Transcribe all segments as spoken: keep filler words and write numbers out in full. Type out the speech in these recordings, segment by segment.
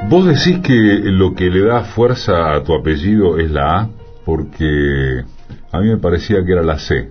Vos decís que lo que le da fuerza a tu apellido es la A, porque a mí me parecía que era la C.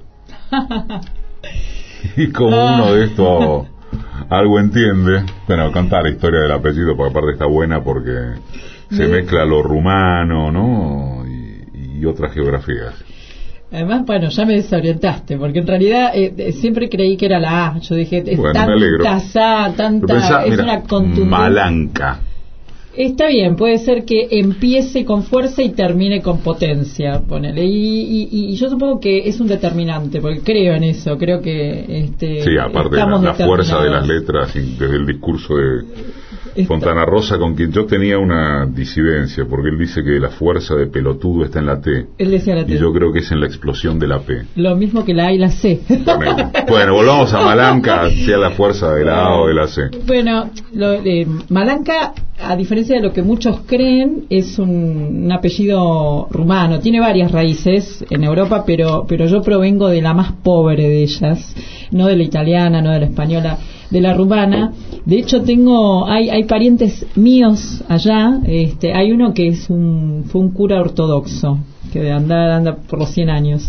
Y como uno de estos algo entiende, bueno, contá la historia del apellido, porque aparte está buena porque se mezcla lo rumano, ¿no? Y, y otras geografías. Además, bueno, ya me desorientaste, porque en realidad eh, siempre creí que era la A. Yo dije, es bueno, tanta sa, tanta, pensá, es mira, una contundencia. Malanca. Está bien, puede ser que empiece con fuerza y termine con potencia, ponele. Y, y, y yo supongo que es un determinante, porque creo en eso, creo que este, sí, aparte de la, la fuerza de las letras, desde el discurso de Fontana Rosa, con quien yo tenía una disidencia, porque él dice que la fuerza de pelotudo está en la T. Él decía la T. Y yo creo que es en la explosión de la P. Lo mismo que la A y la C. Bueno, bueno, volvamos a Malanca, sea la fuerza de la A o de la C. Bueno, lo, eh, Malanca, a diferencia de lo que muchos creen, es un, un apellido rumano. Tiene varias raíces en Europa, pero, pero yo provengo de la más pobre de ellas, no de la italiana, no de la española, de la rumana. De hecho, tengo hay, hay parientes míos allá. Este, hay uno que es un fue un cura ortodoxo que anda anda por los cien años.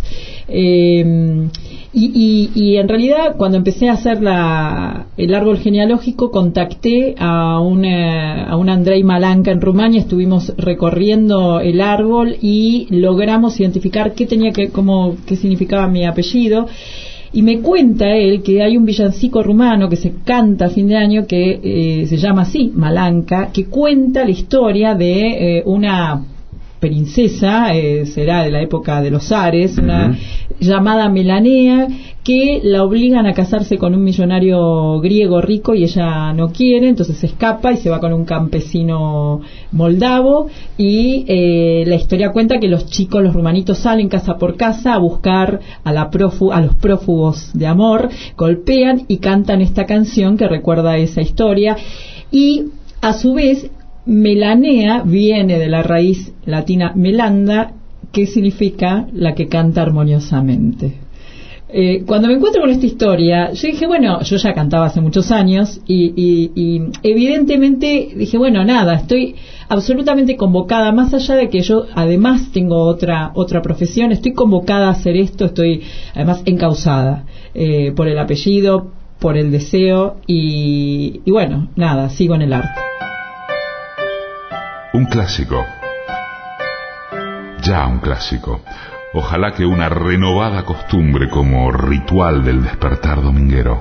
Eh, y, y, y en realidad, cuando empecé a hacer la, el árbol genealógico, contacté a una, a un Andrei Malanca en Rumania. Estuvimos recorriendo el árbol y logramos identificar qué tenía que, cómo, qué significaba mi apellido. Y me cuenta él que hay un villancico rumano que se canta a fin de año que eh, se llama así, Malanca, que cuenta la historia de eh, una princesa, eh, será de la época de los zares, una uh-huh. llamada Melanea, que la obligan a casarse con un millonario griego rico y ella no quiere, entonces se escapa y se va con un campesino moldavo. Y eh, la historia cuenta que los chicos, los rumanitos, salen casa por casa a buscar a, la prófu- a los prófugos de amor, golpean y cantan esta canción que recuerda esa historia. Y a su vez, Melanea viene de la raíz latina melanda, que significa la que canta armoniosamente. Eh, cuando me encuentro con esta historia, yo dije, bueno, yo ya cantaba hace muchos años y, y, y evidentemente dije, bueno, nada, estoy absolutamente convocada, más allá de que yo además tengo otra otra profesión, estoy convocada a hacer esto, estoy además encausada eh, por el apellido, por el deseo y, y bueno, nada, sigo en el arte. Un clásico, ya un clásico. Ojalá que una renovada costumbre como ritual del despertar dominguero.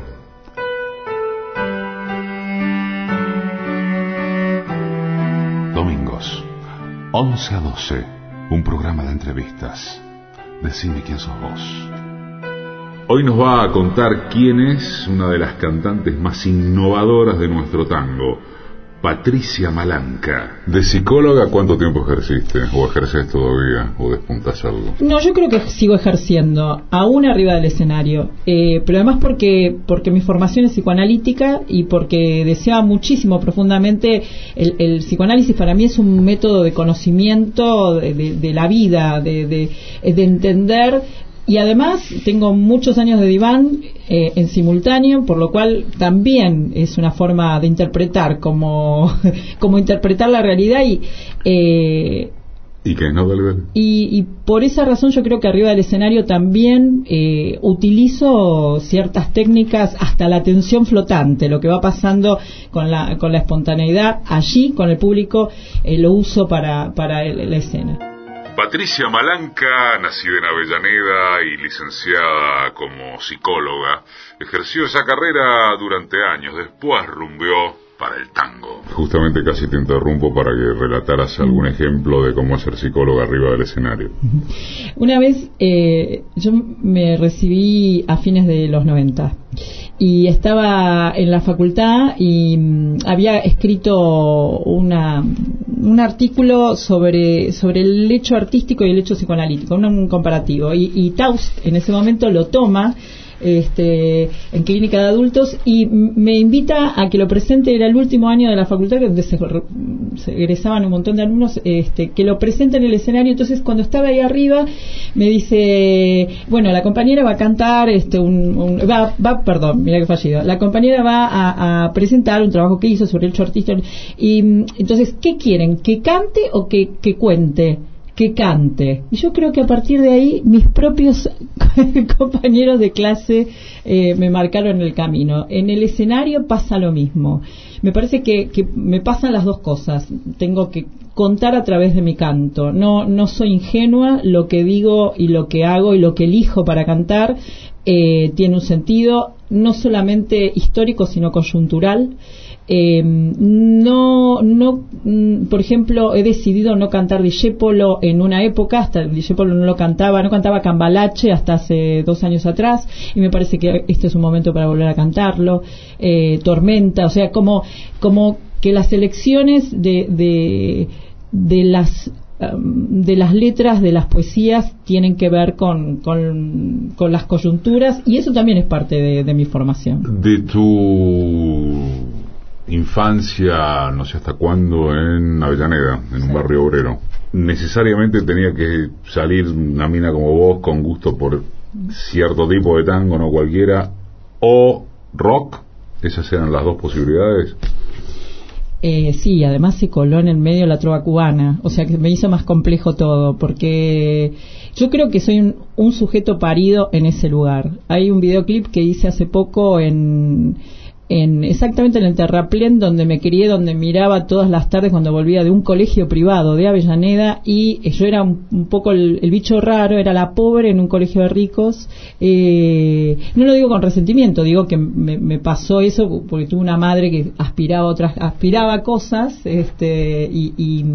Domingos, once a doce, un programa de entrevistas. Decime quién sos vos. Hoy nos va a contar quién es una de las cantantes más innovadoras de nuestro tango, Patricia Malanca. ¿De psicóloga cuánto tiempo ejerciste? ¿O ejerces todavía? ¿O despuntas algo? No, yo creo que sigo ejerciendo, aún arriba del escenario. Eh, pero además porque porque mi formación es psicoanalítica y porque deseaba muchísimo, profundamente, el, el psicoanálisis para mí es un método de conocimiento de, de, de la vida, de, de, de entender. Y además tengo muchos años de diván eh, en simultáneo, por lo cual también es una forma de interpretar, como, como interpretar la realidad y... Eh, ¿Y qué? ¿No, dale, dale. Y, y por esa razón yo creo que arriba del escenario también eh, utilizo ciertas técnicas, hasta la atención flotante, lo que va pasando con la, con la espontaneidad allí, con el público, eh, lo uso para, para el, la escena. Patricia Malanca, nacida en Avellaneda y licenciada como psicóloga, ejerció esa carrera durante años, después rumbeó para el tango. Justamente casi te interrumpo para que relataras algún ejemplo de cómo ser psicóloga arriba del escenario. Una vez eh, yo me recibí a fines de los noventa y estaba en la facultad y mm, había escrito una un artículo sobre sobre el hecho artístico y el hecho psicoanalítico, un, un comparativo, y, y Taust en ese momento lo toma este, en clínica de adultos, y me invita a que lo presente. Era el último año de la facultad, donde se, se egresaban un montón de alumnos, este, que lo presente en el escenario. Entonces, cuando estaba ahí arriba, me dice, bueno, la compañera va a cantar, este, un, un va, va, perdón, mira que fallido, la compañera va a, a presentar un trabajo que hizo sobre el artista, y entonces, ¿qué quieren? ¿Que cante o que, que cuente? Que cante. Y yo creo que a partir de ahí mis propios compañeros de clase eh, me marcaron el camino. En el escenario pasa lo mismo. Me parece que, que me pasan las dos cosas. Tengo que contar a través de mi canto. No, no soy ingenua. Lo que digo y lo que hago y lo que elijo para cantar eh, tiene un sentido no solamente histórico, sino coyuntural. Eh, no, no, mm, por ejemplo, he decidido no cantar Discépolo en una época. Hasta Discépolo no lo cantaba, no cantaba Cambalache hasta hace dos años atrás, y me parece que este es un momento para volver a cantarlo. Eh, Tormenta, o sea, como, como que las elecciones de, de, de las de las letras de las poesías tienen que ver con, con, con las coyunturas, y eso también es parte de, de mi formación. De tu infancia, no sé hasta cuándo, en Avellaneda, en un barrio obrero, ¿necesariamente tenía que salir una mina como vos con gusto por cierto tipo de tango, no cualquiera, o rock? ¿Esas eran las dos posibilidades? Eh, sí, además se coló en el medio la trova cubana, o sea que me hizo más complejo todo, porque yo creo que soy un, un sujeto parido en ese lugar. Hay un videoclip que hice hace poco en, en exactamente en el terraplén donde me crié, donde miraba todas las tardes cuando volvía de un colegio privado de Avellaneda, y yo era un, un poco el, el bicho raro, era la pobre en un colegio de ricos. Eh, no lo digo con resentimiento, digo que me, me pasó eso porque tuve una madre que aspiraba otras, aspiraba cosas, este, y, y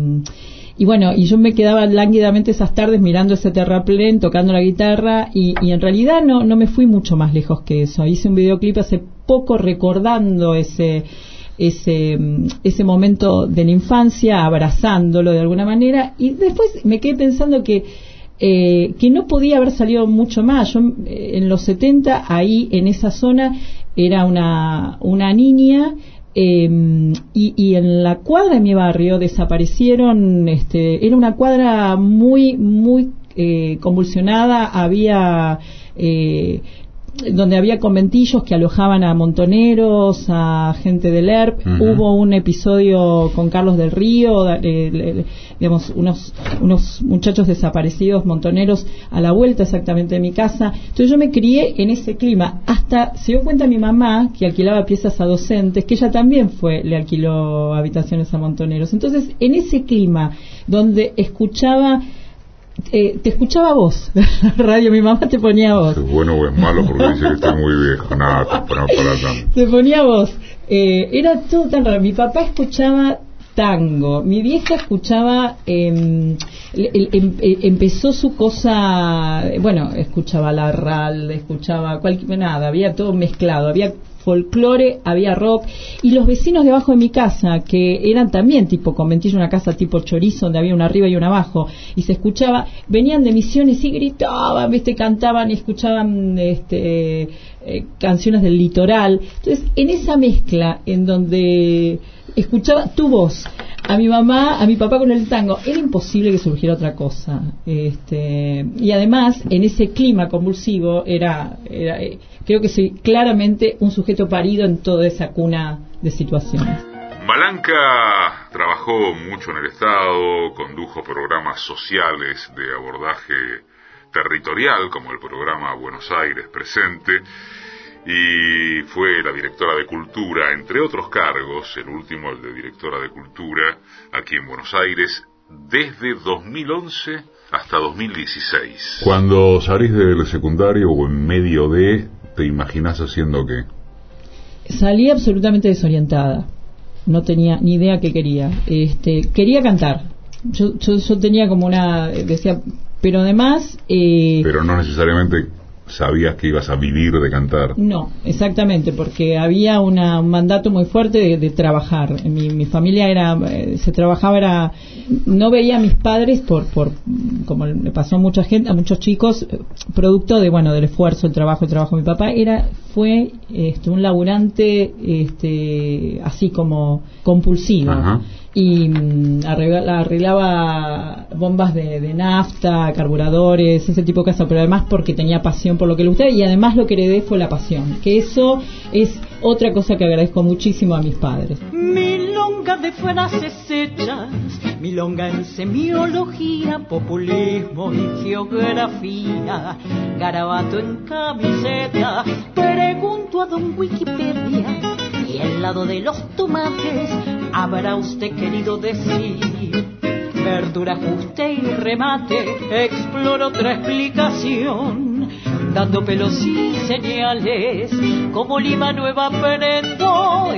Y bueno, y yo me quedaba lánguidamente esas tardes mirando ese terraplén, tocando la guitarra, y, y en realidad no, no me fui mucho más lejos que eso. Hice un videoclip hace poco recordando ese, ese, ese momento de la infancia, abrazándolo de alguna manera, y después me quedé pensando que, eh, que no podía haber salido mucho más. Yo eh, en los setenta, ahí en esa zona, era una, una niña. Eh, y, y en la cuadra de mi barrio desaparecieron, este, era una cuadra muy, muy eh, convulsionada, había eh, donde había conventillos que alojaban a montoneros, a gente del E R P. Uh-huh. Hubo un episodio con Carlos del Río, eh, eh, digamos, unos, unos muchachos desaparecidos, montoneros, a la vuelta exactamente de mi casa. Entonces yo me crié en ese clima. Hasta se dio cuenta mi mamá, que alquilaba piezas a docentes, que ella también fue, le alquiló habitaciones a montoneros. Entonces, en ese clima, donde escuchaba... Eh, te escuchaba vos, la radio, mi mamá te ponía voz. ¿Es bueno o es malo? Porque dice que estoy muy viejo. Nada, para, para tanto. Te ponía voz. Eh, era todo tan raro. Mi papá escuchaba tango, mi vieja escuchaba, eh, el, el, el, empezó su cosa, bueno, escuchaba la ral, escuchaba cualquier, nada, había todo mezclado, había folclore, había rock, y los vecinos debajo de mi casa, que eran también tipo conventillo, una casa tipo chorizo, donde había una arriba y una abajo, y se escuchaba, venían de Misiones y gritaban, viste, cantaban y escuchaban este eh, canciones del litoral. Entonces, en esa mezcla, en donde escuchaba tu voz, a mi mamá, a mi papá con el tango, era imposible que surgiera otra cosa. Este, y además, en ese clima convulsivo, era, era eh, creo que soy claramente un sujeto parido en toda esa cuna de situaciones. Malanca trabajó mucho en el Estado, condujo programas sociales de abordaje territorial, como el programa Buenos Aires Presente, y fue la directora de Cultura, entre otros cargos, el último, el de directora de Cultura, aquí en Buenos Aires, desde dos mil once hasta dos mil dieciséis. Cuando salís del secundario o en medio de, ¿te imaginás haciendo qué? Salí absolutamente desorientada. No tenía ni idea qué quería. Este, quería cantar. Yo, yo, yo tenía como una, decía, pero además... Eh, pero no necesariamente sabías que ibas a vivir de cantar? No, exactamente, porque había una, un mandato muy fuerte de, de trabajar. Mi, mi familia era, eh, se trabajaba, era, no veía a mis padres por, por, como le pasó a mucha gente, a muchos chicos, producto de, bueno, del esfuerzo, el trabajo, el trabajo. Mi papá era, fue, este, un laburante, este, así como compulsivo. Ajá. Y mm, arreglaba, arreglaba bombas de, de nafta, carburadores, ese tipo de cosas, pero además porque tenía pasión por lo que le gustaba, y además lo que heredé fue la pasión, que eso es otra cosa que agradezco muchísimo a mis padres. Milonga de frases hechas, milonga en semiología, populismo y geografía, garabato en camiseta, pregunto a don Wikipedia, y al lado de los tomates habrá usted querido decir verdura, ajuste y remate. Exploro otra explicación, dando pelos y señales, como Lima Nueva aprendo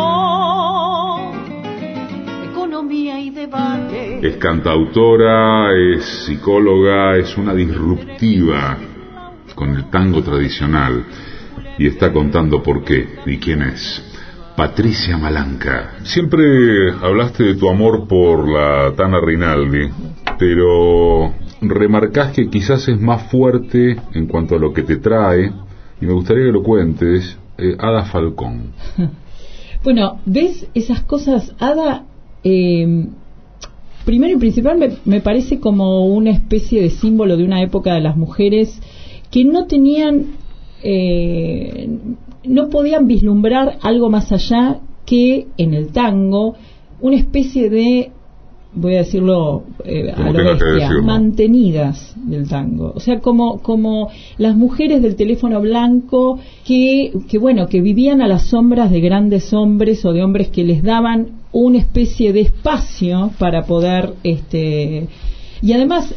eco, economía y debate. Es cantautora, es psicóloga, es una disruptiva con el tango tradicional, y está contando por qué y quién es. Patricia Malanca. Siempre hablaste de tu amor por la Tana Rinaldi, pero remarcás que quizás es más fuerte en cuanto a lo que te trae, y me gustaría que lo cuentes, eh, Ada Falcón. Bueno, ¿ves esas cosas? Ada, eh, primero y principal, me, me parece como una especie de símbolo de una época de las mujeres que no tenían... Eh, no podían vislumbrar algo más allá que en el tango una especie de, voy a decirlo eh, a lo bestia, mantenidas del tango, o sea, como como las mujeres del teléfono blanco que que bueno, que vivían a las sombras de grandes hombres o de hombres que les daban una especie de espacio para poder este y además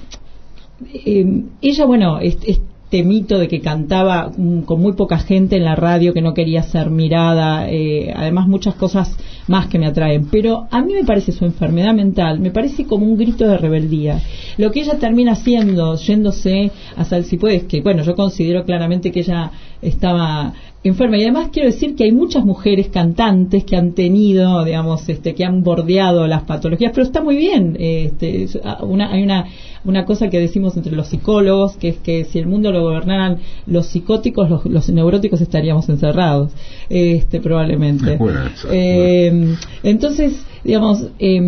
eh, ella bueno es, es este mito de que cantaba um, con muy poca gente en la radio, que no quería ser mirada, eh, además muchas cosas más que me atraen, pero a mí me parece su enfermedad mental, me parece como un grito de rebeldía. Lo que ella termina haciendo, yéndose a Sal Si Puedes, que bueno, yo considero claramente que ella estaba enferma, y además quiero decir que hay muchas mujeres cantantes que han tenido, digamos, este, que han bordeado las patologías, pero está muy bien, este, una, hay una una cosa que decimos entre los psicólogos, que es que si el mundo lo gobernaran los psicóticos, los, los neuróticos estaríamos encerrados, este, probablemente. Bueno, exacto. Eh, entonces, digamos, eh,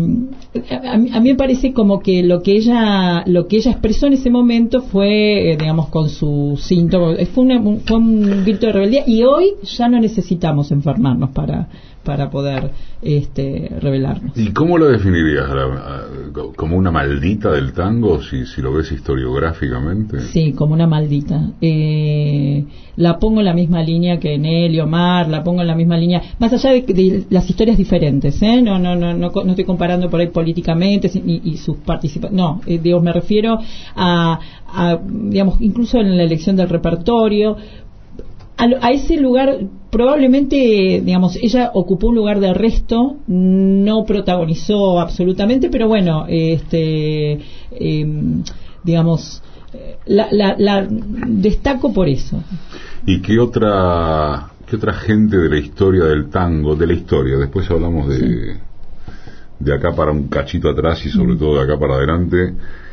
a, mí, a mí me parece como que lo que ella lo que ella expresó en ese momento fue, eh, digamos, con su síntoma, fue, una, fue un grito de rebeldía, y hoy ya no necesitamos enfermarnos para para poder este, revelarnos. ¿Y cómo lo definirías? ¿Como una maldita del tango, si, si lo ves historiográficamente? Sí, como una maldita. Eh, la pongo en la misma línea que Nelly Omar, la pongo en la misma línea, más allá de, de las historias diferentes, ¿eh? No, no, no, no, no estoy comparando por ahí políticamente y, y sus participaciones. No, eh, digo, me refiero a, a, digamos, incluso en la elección del repertorio. A, a ese lugar, probablemente, digamos, ella ocupó un lugar de resto, no protagonizó absolutamente, pero bueno, este, eh, digamos, la, la, la destaco por eso. ¿Y qué otra, qué otra gente de la historia del tango, de la historia, después hablamos de, sí. de acá para un cachito atrás y sobre mm. todo de acá para adelante,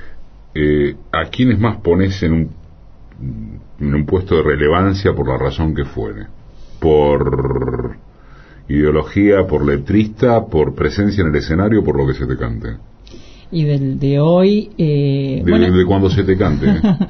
eh, ¿a quiénes más pones en un en un puesto de relevancia por la razón que fuere? ¿Por ideología, por letrista, por presencia en el escenario, por lo que se te cante? Y del de hoy... Eh, de, bueno, de cuando se te cante.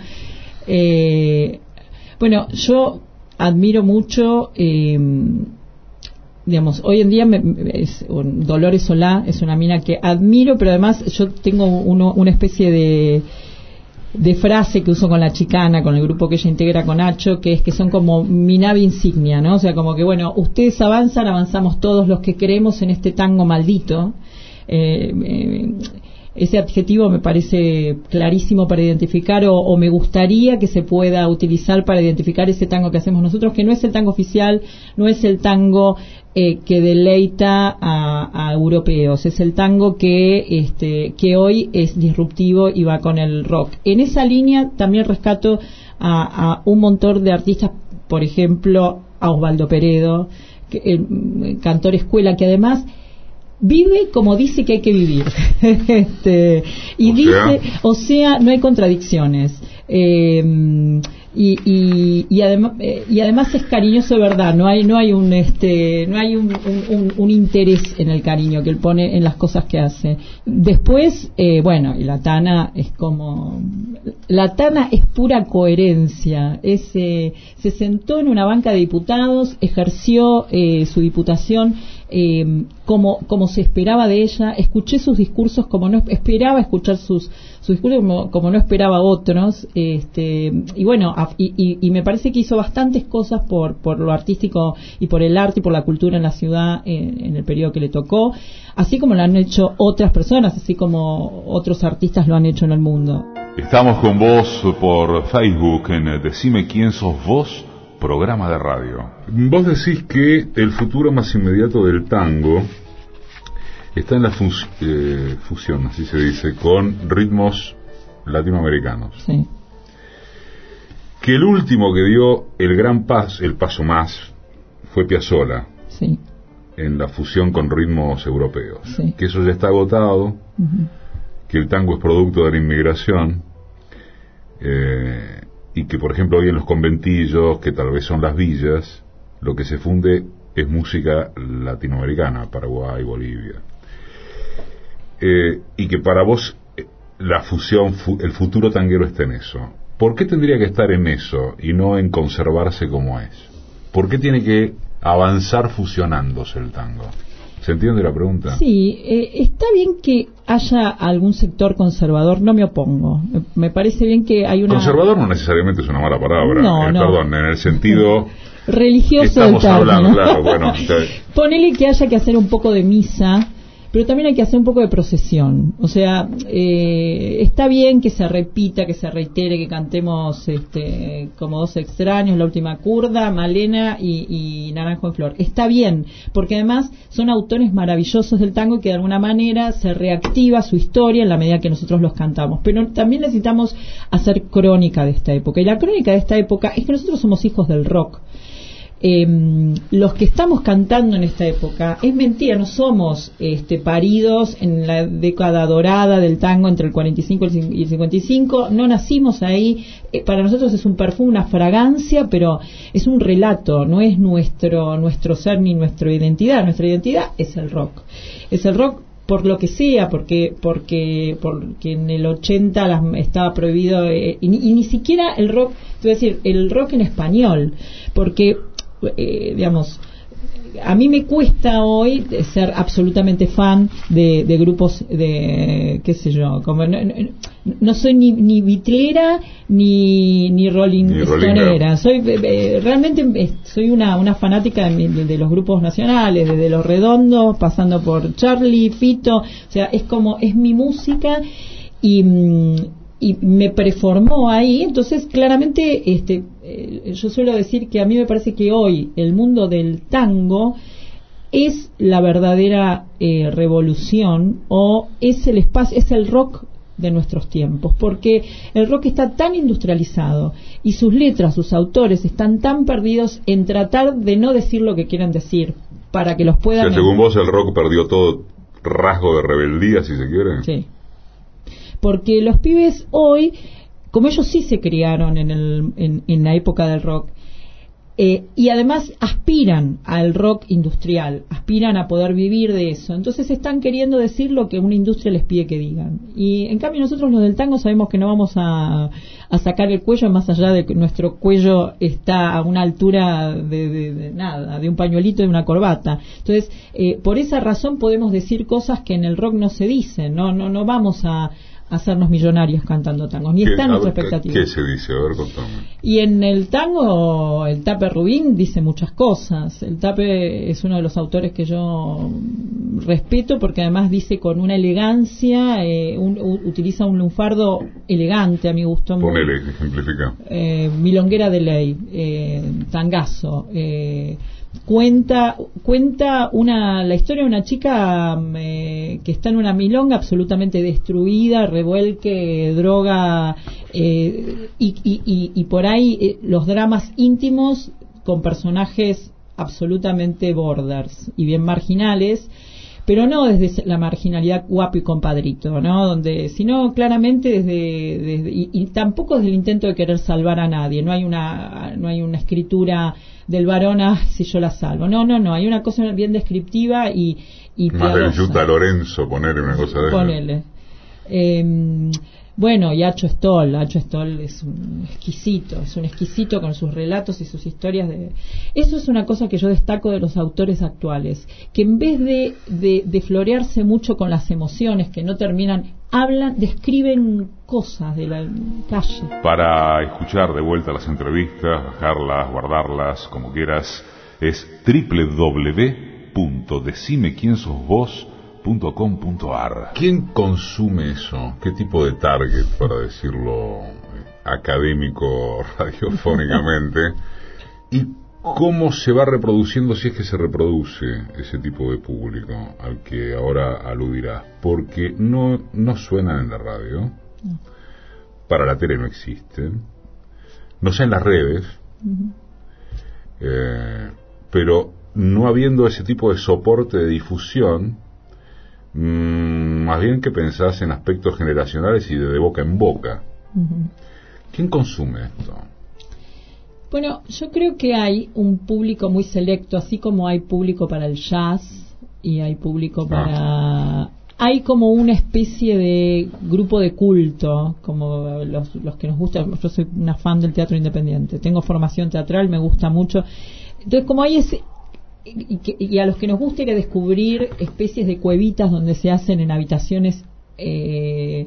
eh, bueno, yo admiro mucho... Eh, digamos, hoy en día me, es, Dolores Solá es una mina que admiro, pero además yo tengo uno, una especie de... de frase que uso con la Chicana, con el grupo que ella integra con Nacho, que es que son como mi nave insignia, ¿no? O sea, como que, bueno, ustedes avanzan, avanzamos todos los que creemos en este tango maldito. Eh, eh, ese adjetivo me parece clarísimo para identificar o, o me gustaría que se pueda utilizar para identificar ese tango que hacemos nosotros, que no es el tango oficial, no es el tango eh, que deleita a, a europeos, es el tango que este que hoy es disruptivo y va con el rock. En esa línea también rescato a, a un montón de artistas, por ejemplo a Osvaldo Peredo, que, el cantor escuela, que además vive como dice que hay que vivir. este, y o dice, sea, o sea, no hay contradicciones. Eh, y, y, y además eh, y además es cariñoso de verdad, no hay no hay un este no hay un, un, un, un interés en el cariño que él pone en las cosas que hace. Después eh, bueno, y la Tana es como la Tana es pura coherencia, es, eh, se sentó en una banca de diputados, ejerció eh, su diputación eh, como como se esperaba de ella, escuché sus discursos como no esperaba escuchar sus sus discursos como, como no esperaba otros, este y bueno, y, y, y me parece que hizo bastantes cosas por por lo artístico y por el arte y por la cultura en la ciudad en, en el periodo que le tocó, así como lo han hecho otras personas, así como otros artistas lo han hecho en el mundo. Estamos con vos por Facebook en Decime quién sos vos, programa de radio. Vos decís que el futuro más inmediato del tango está en la fus- eh, fusión, así se dice, con ritmos latinoamericanos. Sí. Que el último que dio el gran paso, el paso más, fue Piazzolla. Sí. En la fusión con ritmos europeos. Sí. Que eso ya está agotado, uh-huh. Que el tango es producto de la inmigración, eh, y que, por ejemplo, hoy en los conventillos, que tal vez son las villas, lo que se funde es música latinoamericana, Paraguay, Bolivia. Eh, y que para vos la fusión, fu- el futuro tanguero está en eso. ¿Por qué tendría que estar en eso y no en conservarse como es? ¿Por qué tiene que avanzar fusionándose el tango? ¿Se entiende la pregunta? Sí, eh, está bien que haya algún sector conservador, no me opongo. Me, me parece bien que hay una... Conservador no necesariamente es una mala palabra. No, eh, no. Perdón, en el sentido... religioso del estamos término. hablando, claro, bueno. Te... Ponele que haya que hacer un poco de misa, pero también hay que hacer un poco de procesión. O sea, eh, está bien que se repita, que se reitere, que cantemos este, como dos extraños, La Última Curda, Malena y, y Naranjo en Flor. Está bien, porque además son autores maravillosos del tango que de alguna manera se reactiva su historia en la medida que nosotros los cantamos. Pero también necesitamos hacer crónica de esta época. Y la crónica de esta época es que nosotros somos hijos del rock. Eh, los que estamos cantando en esta época, es mentira, no somos este, paridos en la década dorada del tango entre el cuarenta y cinco y el cincuenta y cinco, no nacimos ahí, eh, para nosotros es un perfume, una fragancia, pero es un relato, no es nuestro nuestro ser ni nuestra identidad. Nuestra identidad es el rock, es el rock por lo que sea, porque porque porque en el ochenta las, estaba prohibido, eh, y, y ni siquiera el rock, te voy a decir, el rock en español, porque Eh, digamos, a mí me cuesta hoy ser absolutamente fan de, de grupos de, qué sé yo, como no, no, no soy ni, ni vitrera ni ni rolling stonera, soy eh, realmente eh, soy una una fanática de, de, de los grupos nacionales, desde Los Redondos pasando por Charlie, Fito, o sea, es como es mi música y y me preformó ahí. Entonces claramente este eh, yo suelo decir que a mí me parece que hoy el mundo del tango es la verdadera eh, revolución, o es el espacio, es el rock de nuestros tiempos, porque el rock está tan industrializado y sus letras, sus autores están tan perdidos en tratar de no decir lo que quieran decir para que los puedan... O sea, según vos el rock perdió todo rasgo de rebeldía, si se quiere. Sí. Porque los pibes hoy, como ellos sí se criaron en, el, en, en la época del rock, eh, y además aspiran al rock industrial, aspiran a poder vivir de eso, entonces están queriendo decir lo que una industria les pide que digan. Y en cambio nosotros los del tango sabemos que no vamos a, a sacar el cuello más allá de que nuestro cuello está a una altura de, de, de nada, de un pañuelito y de una corbata. Entonces, eh, por esa razón podemos decir cosas que en el rock no se dicen, no, no, no vamos a hacernos millonarios cantando tangos, ni está en nuestra expectativa. ¿Qué se dice? A ver, contame. Y en el tango, el Tape Rubín dice muchas cosas. El Tape es uno de los autores que yo respeto porque además dice con una elegancia, eh, un, utiliza un lunfardo elegante a mi gusto. Ponele, ejemplifica. Eh, milonguera de ley, eh, tangazo. Eh, cuenta cuenta una la historia de una chica eh, que está en una milonga absolutamente destruida, revuelque, droga eh, y, y, y, y por ahí eh, los dramas íntimos con personajes absolutamente borders y bien marginales, pero no desde la marginalidad guapo y compadrito, ¿no? Donde, sino claramente desde, desde y, y tampoco desde el intento de querer salvar a nadie. No hay una no hay una escritura del varón, ah, si yo la salvo. No, no, no. Hay una cosa bien descriptiva y y más del Yuta Lorenzo, ponerle una cosa de ponele. Eh, bueno, y Acho Stoll, Acho Stoll es un exquisito, es un exquisito con sus relatos y sus historias. De... Eso es una cosa que yo destaco de los autores actuales, que en vez de, de, de florearse mucho con las emociones que no terminan, hablan, describen cosas de la calle. Para escuchar de vuelta las entrevistas, bajarlas, guardarlas, como quieras, es doble u doble u doble u punto decime quién sos vos punto com punto a r. ¿Quién consume eso? ¿Qué tipo de target, para decirlo académico radiofónicamente? ¿Y cómo se va reproduciendo, si es que se reproduce ese tipo de público al que ahora aludirás? Porque no, no suenan en la radio, no. Para la tele no existen, no sé en las redes, uh-huh. eh, pero no habiendo ese tipo de soporte de difusión, Mm, más bien que pensás en aspectos generacionales y de, de boca en boca. Uh-huh. ¿Quién consume esto? Bueno, yo creo que hay un público muy selecto, así como hay público para el jazz y hay público para... Ah. Hay como una especie de grupo de culto, como los, los que nos gusta. Yo soy una fan del teatro independiente, tengo formación teatral, me gusta mucho. Entonces, como hay ese... Y, que, y a los que nos gusta ir a descubrir especies de cuevitas donde se hacen en habitaciones eh,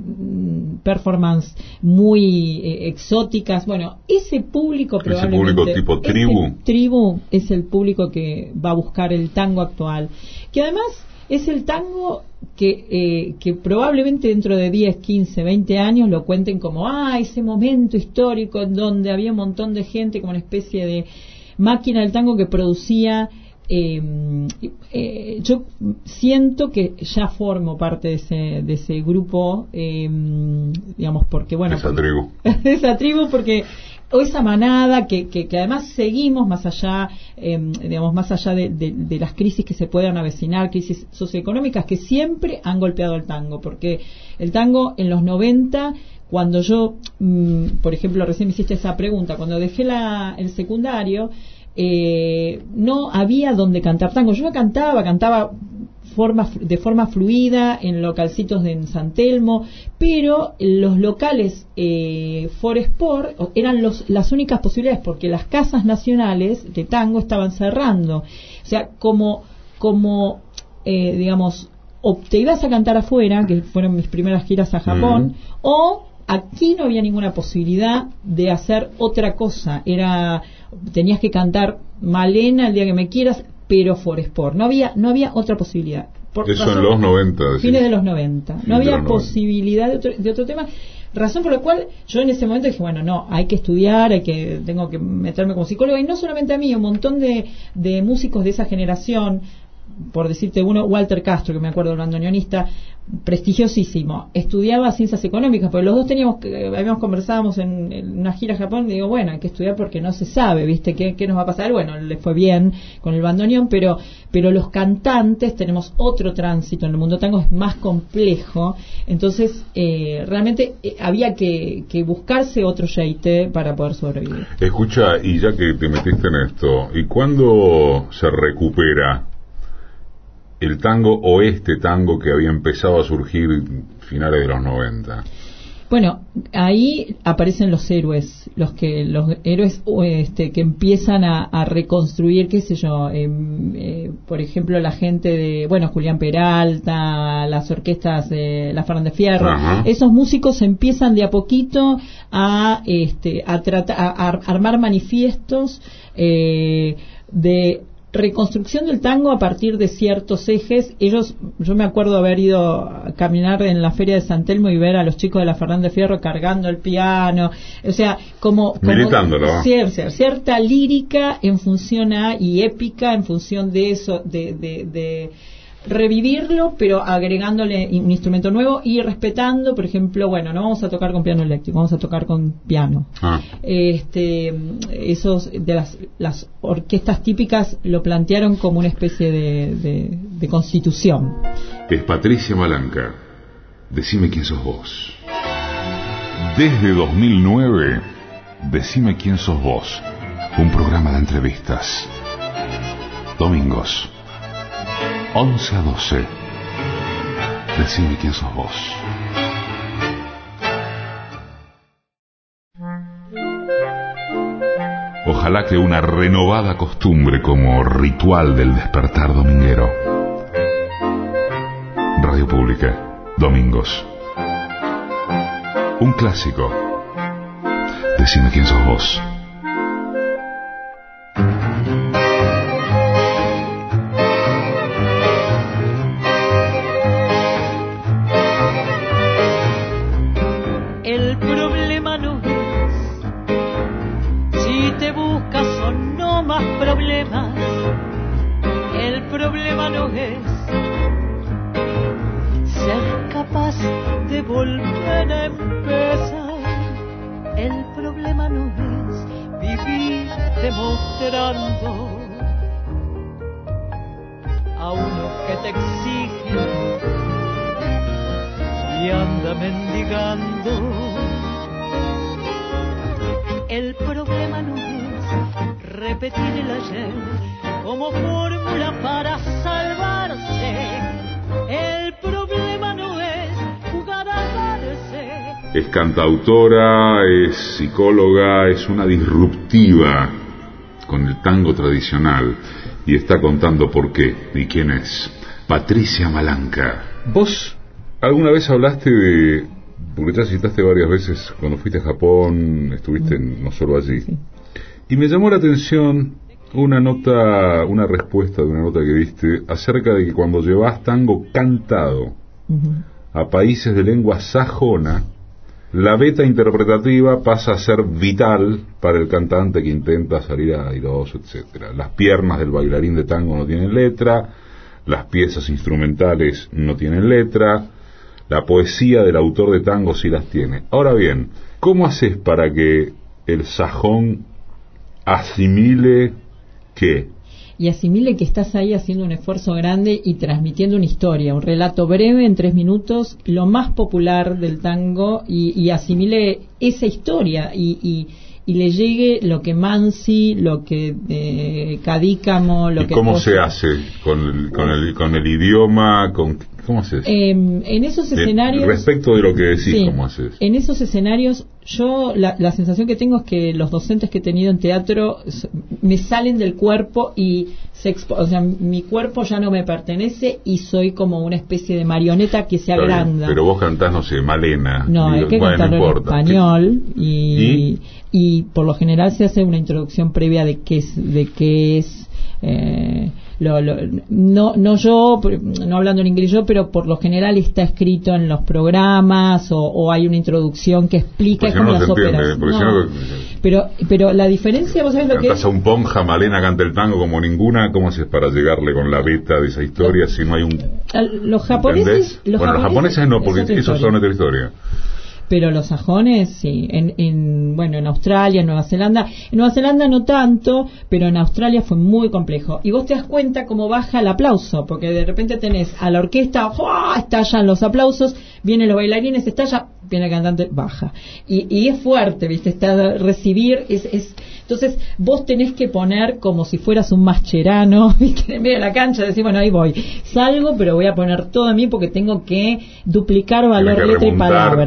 performance muy eh, exóticas, bueno, ese público probablemente ese público tipo tribu tribu es el público que va a buscar el tango actual, que además es el tango que eh, que probablemente dentro de diez, quince, veinte años lo cuenten como ah, ese momento histórico en donde había un montón de gente, como una especie de máquina del tango que producía. Eh, eh, yo siento que ya formo parte de ese de ese grupo, eh, digamos, porque bueno, esa tribu, esa tribu, porque o esa manada que, que, que además seguimos más allá, eh, digamos, más allá de, de, de las crisis que se puedan avecinar, crisis socioeconómicas que siempre han golpeado al tango, porque el tango en los noventa, cuando yo, mmm, por ejemplo, recién me hiciste esa pregunta, cuando dejé la, el secundario, eh, no había donde cantar tango. Yo cantaba, cantaba forma, de forma fluida en localcitos de en San Telmo, pero los locales eh, Foresport eran los, las únicas posibilidades, porque las casas nacionales de tango estaban cerrando. O sea, como, como eh, digamos, o te ibas a cantar afuera, que fueron mis primeras giras a Japón, mm. o aquí no había ninguna posibilidad de hacer otra cosa. Era, tenías que cantar Malena el día que me quieras, pero Foresport. No había, no había otra posibilidad. Por Eso razón, en los noventa. Fines de los noventa. No había posibilidad de otro, de otro tema. Razón por la cual yo en ese momento dije, bueno, no, hay que estudiar, hay que, tengo que meterme como psicóloga. Y no solamente a mí, un montón de, de músicos de esa generación, por decirte uno, Walter Castro, que me acuerdo, el bandoneonista prestigiosísimo, estudiaba ciencias económicas, porque los dos teníamos, habíamos conversábamos en, en una gira a Japón, y digo, bueno, hay que estudiar porque no se sabe, ¿viste? ¿Qué, qué nos va a pasar? Bueno, le fue bien con el bandoneón, pero pero los cantantes tenemos otro tránsito en el mundo tango, es más complejo, entonces eh, realmente eh, había que, que buscarse otro jeite para poder sobrevivir. Escucha, y ya que te metiste en esto, ¿y cuándo se recupera el tango o este tango que había empezado a surgir finales de los noventa? Bueno, ahí aparecen los héroes, los que los héroes este, que empiezan a, a reconstruir, qué sé yo, eh, eh, por ejemplo, la gente de, bueno, Julián Peralta, las orquestas de la Fernández Fierro. Ajá. Esos músicos empiezan de a poquito a, este, a, tratar, a, a armar manifiestos eh, de reconstrucción del tango a partir de ciertos ejes. Ellos, yo me acuerdo haber ido a caminar en la feria de San Telmo y ver a los chicos de la Fernández Fierro cargando el piano, o sea, como, como militándolo, cierta, cierta lírica en función a y épica en función de eso, de, de, de revivirlo, pero agregándole un instrumento nuevo y respetando, por ejemplo, bueno, no vamos a tocar con piano eléctrico, vamos a tocar con piano. Ah. Este, esos de las, las orquestas típicas lo plantearon como una especie de, de, de constitución. Es Patricia Malanca. Decime quién sos vos. Desde dos mil nueve, Decime quién sos vos. Un programa de entrevistas. Domingos. once a doce. Decime quién sos vos. Ojalá que una renovada costumbre como ritual del despertar dominguero. Radio Pública, domingos. Un clásico. Decime quién sos vos. A uno que te exige y anda mendigando. El problema no es repetir el ayer como fórmula para salvarse. El problema no es jugar a darse. Es cantautora, es psicóloga, es una disruptiva con el tango tradicional y está contando por qué y quién es. Patricia Malanca. ¿Vos alguna vez hablaste de, porque ya citaste varias veces cuando fuiste a Japón, estuviste en, no solo allí, sí. Y me llamó la atención una nota, una respuesta de una nota que diste acerca de que cuando llevas tango cantado uh-huh. a países de lengua sajona, la beta interpretativa pasa a ser vital para el cantante que intenta salir airoso, etcétera. Las piernas del bailarín de tango no tienen letra, las piezas instrumentales no tienen letra, la poesía del autor de tango sí las tiene. Ahora bien, ¿cómo haces para que el sajón asimile qué? Y asimile que estás ahí haciendo un esfuerzo grande y transmitiendo una historia, un relato breve en tres minutos, lo más popular del tango, y, y asimile esa historia y, y, y le llegue lo que Mansi, lo que eh, Cadícamo, lo ¿Y que... cómo se hace? ¿Con el, con el, con el idioma? Con, ¿Cómo haces? Eh, en esos escenarios... Eh, respecto de lo que decís, sí, ¿cómo haces? En esos escenarios, yo la, la sensación que tengo es que los docentes que he tenido en teatro me salen del cuerpo y se expo- o sea, mi cuerpo ya no me pertenece y soy como una especie de marioneta que se agranda. Pero vos cantás, no sé, Malena. No, hay que bueno, cantarlo no en español y, ¿Y? y por lo general se hace una introducción previa de qué es, de qué es eh, Lo, lo, no, no yo, no hablando en inglés yo, pero por lo general está escrito en los programas o, o hay una introducción que explica es como no las óperas. No, no. Pero, pero la diferencia, vos sabés lo que es. A un Ponja, Malena canta el tango como ninguna, ¿cómo haces para llegarle con la beta de esa historia si no hay un... Los japoneses... Los bueno, japoneses, los japoneses no, porque esos son otra historia. Pero los sajones, sí, en, en, bueno, en Australia, en Nueva Zelanda, en Nueva Zelanda no tanto, pero en Australia fue muy complejo. Y vos te das cuenta cómo baja el aplauso, porque de repente tenés a la orquesta, ¡oh!, estallan los aplausos, vienen los bailarines, estalla, viene el cantante, baja. Y, y es fuerte, ¿viste? Está recibir, es, es, entonces vos tenés que poner como si fueras un mascherano, ¿viste? En medio de la cancha, decir, bueno, ahí voy. Salgo, pero voy a poner todo a mí porque tengo que duplicar valor, letra y palabra, sí.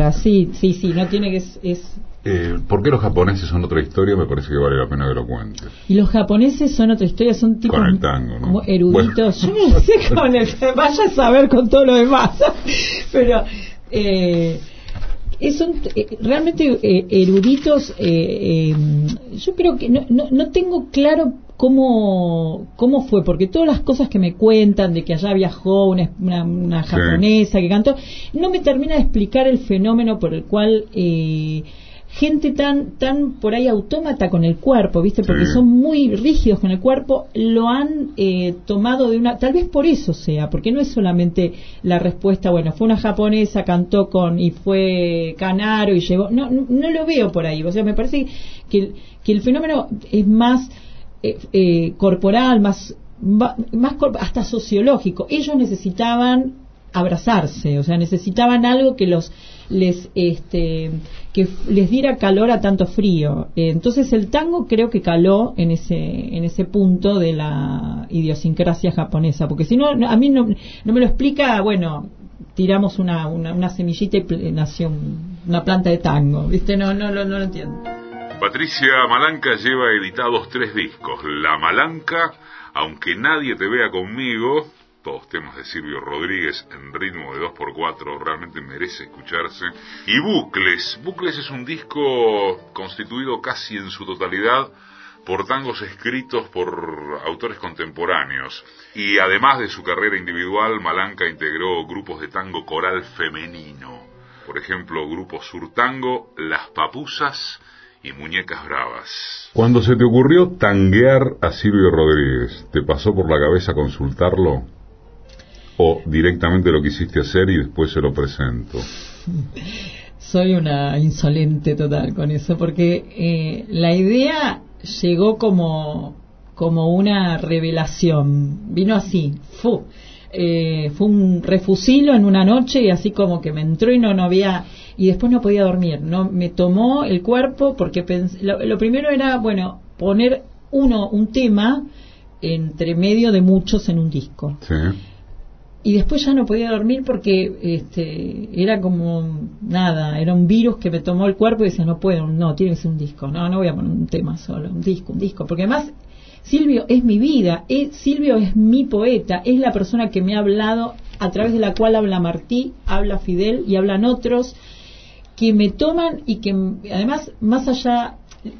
sí, sí, sí, no tiene que... es, es Eh, ¿Por qué los japoneses son otra historia? Me parece que vale la pena que lo cuentes. Y los japoneses son otra historia, son tipos con el tango, ¿no? eruditos. Bueno. Yo no sé con el... Vaya a saber con todo lo demás. Pero... Eh, son eh, realmente eh, eruditos. Eh, eh, yo creo que no, no, no tengo claro cómo cómo fue, porque todas las cosas que me cuentan de que allá viajó una, una, una japonesa, sí, que cantó, no me termina de explicar el fenómeno por el cual eh, gente tan tan por ahí autómata con el cuerpo, ¿viste? Porque sí, son muy rígidos con el cuerpo, lo han eh, tomado de una... Tal vez por eso sea, porque no es solamente la respuesta, bueno, fue una japonesa, cantó con... y fue Canaro y llegó... No, no, no lo veo por ahí. O sea, me parece que el, que el fenómeno es más eh, eh, corporal, más, más corp- hasta sociológico. Ellos necesitaban abrazarse, o sea, necesitaban algo que los... les este que les diera calor a tanto frío. Eh, entonces el tango creo que caló en ese en ese punto de la idiosincrasia japonesa, porque si no, no a mí no, no me lo explica, bueno, tiramos una una, una semillita y pl- nació un, una planta de tango, ¿viste? No no no, no lo entiendo. Patricia Malanca lleva editados tres discos: La Malanca, Aunque Nadie Te Vea Conmigo, todos temas de Silvio Rodríguez en ritmo de dos por cuatro, realmente merece escucharse. Y Bucles. Bucles es un disco constituido casi en su totalidad por tangos escritos por autores contemporáneos. Y además de su carrera individual, Malanca integró grupos de tango coral femenino. Por ejemplo, Grupo Surtango, Las Papusas y Muñecas Bravas. Cuando se te ocurrió tanguear a Silvio Rodríguez, ¿te pasó por la cabeza consultarlo? ¿O directamente lo quisiste hacer y después se lo presento? Soy una insolente total con eso, porque eh, la idea llegó como, como una revelación. Vino así, fu, eh, fue un refusilo en una noche y así como que me entró y no, no había... Y después no podía dormir, no me tomó el cuerpo porque pensé, lo, lo primero era, bueno, poner uno, un tema entre medio de muchos en un disco. Sí. Y después ya no podía dormir porque este era como nada, era un virus que me tomó el cuerpo y decía, no puedo, no, tiene que ser un disco, no, no voy a poner un tema solo, un disco, un disco, porque además Silvio es mi vida, es, Silvio es mi poeta, es la persona que me ha hablado, a través de la cual habla Martí, habla Fidel y hablan otros, que me toman y que además, más allá,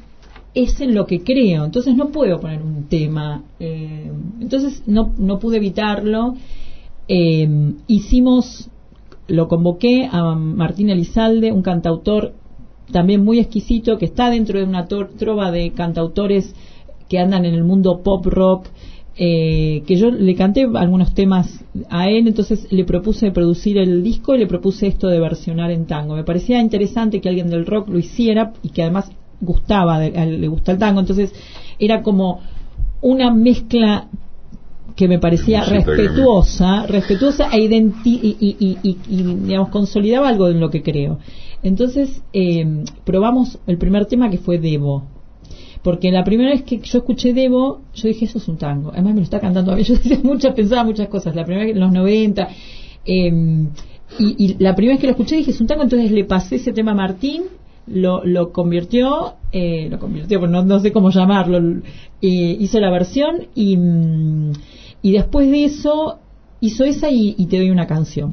es en lo que creo, entonces no puedo poner un tema, eh, entonces no, no pude evitarlo. Eh, hicimos, lo convoqué a Martín Elizalde, un cantautor también muy exquisito que está dentro de una tor- trova de cantautores que andan en el mundo pop rock, eh, que yo le canté algunos temas a él, entonces le propuse producir el disco y le propuse esto de versionar en tango. Me parecía interesante que alguien del rock lo hiciera y que además gustaba, de, a, le gusta el tango, entonces era como una mezcla que me parecía respetuosa, respetuosa e identi- y, y, y, y, y digamos consolidaba algo en lo que creo. Entonces eh, probamos el primer tema, que fue Debo, porque la primera vez que yo escuché Debo, yo dije, eso es un tango, además me lo está cantando a mí, yo decía muchas, pensaba muchas cosas, la primera vez en los noventa, eh, y, y la primera vez que lo escuché dije, es un tango, entonces le pasé ese tema a Martín, lo, lo convirtió, eh, lo convirtió, pero no, no sé cómo llamarlo, eh, hizo la versión y... Mm, y después de eso hizo esa y, y Te Doy Una Canción,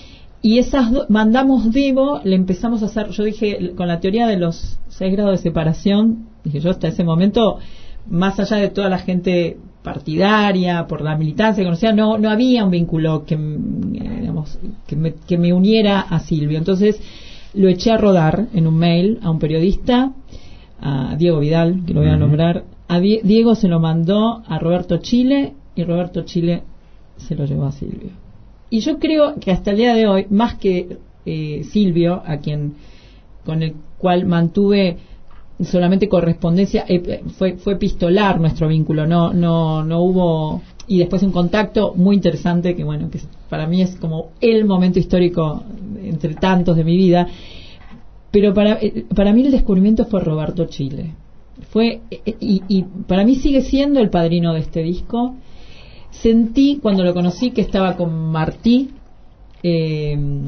y esas do, mandamos Debo, le empezamos a hacer, yo dije, con la teoría de los seis grados de separación, dije yo hasta ese momento, más allá de toda la gente partidaria por la militancia que conocía, no no había un vínculo que, digamos, que me, que me uniera a Silvio, entonces lo eché a rodar en un mail a un periodista, a Diego Vidal, que lo voy a nombrar. A Die- Diego se lo mandó a Roberto Chile y Roberto Chile se lo llevó a Silvio. Y yo creo que hasta el día de hoy, más que eh, Silvio, a quien con el cual mantuve solamente correspondencia, eh, fue fue epistolar nuestro vínculo, no no no hubo, y después un contacto muy interesante que bueno, que para mí es como el momento histórico entre tantos de mi vida, pero para eh, para mí el descubrimiento fue Roberto Chile. Fue eh, y, y para mí sigue siendo el padrino de este disco. Sentí cuando lo conocí que estaba con Martí, eh,